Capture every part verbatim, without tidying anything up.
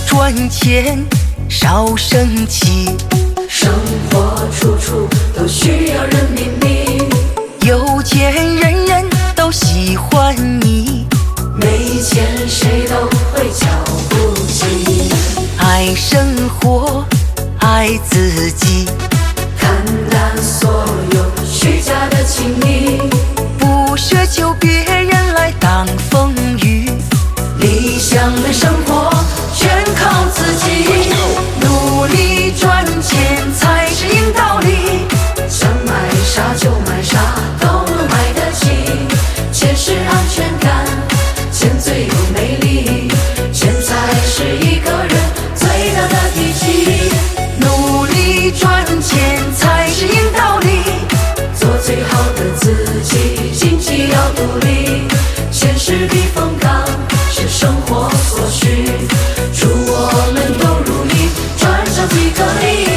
赚钱少生气， 生活处处都需要人民币， 有钱人人都喜欢你， 没钱谁都会瞧不起。 爱生活，爱自己， 看淡所有虚假的情谊， 不奢求别人来挡风雨， 理想的生活全靠自己，努力赚钱才是硬道理，想买啥就买啥都能买得起，钱是安全感，钱最有魅力，钱才是一个人最大的底气， 努力赚钱才是硬道理， 做最好的自己，经济要独立，钱是避风港，是生活所需，祝我们都如你赚上几个亿。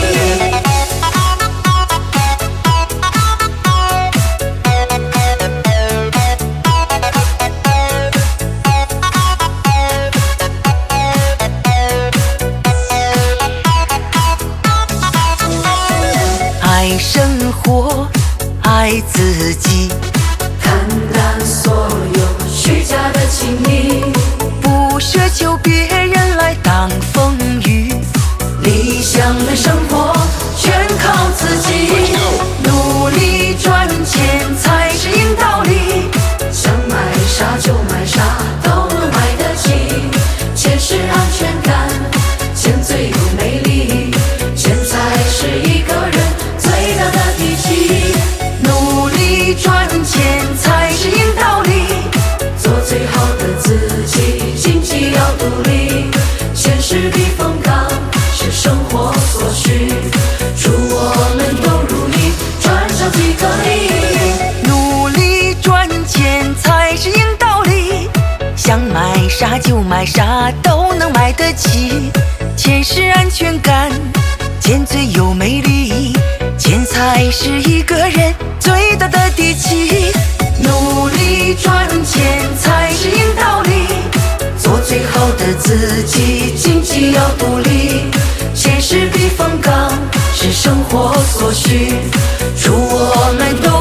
爱生活，爱自己， 看淡所有虚假的情谊， 不奢求别人来挡风雨， 理想的生活全靠自己， 努力赚钱才是硬道理， 想买啥就买啥都能买得起，钱是安全感，钱最有魅力，钱才是一个人最大的底气， 努力赚钱才是硬道理， 做最好的自己，经济要独立，钱是避风港，是生活所需，祝我们都如你赚上几个亿。 努力赚钱才是硬道理，想买啥就买啥都能买得起，钱是安全感，钱最有魅力，钱才是一个人最大的底气，努力赚钱才是硬道理， 做最好的自己，经济要独立，钱是避风港，是生活所需，祝我们都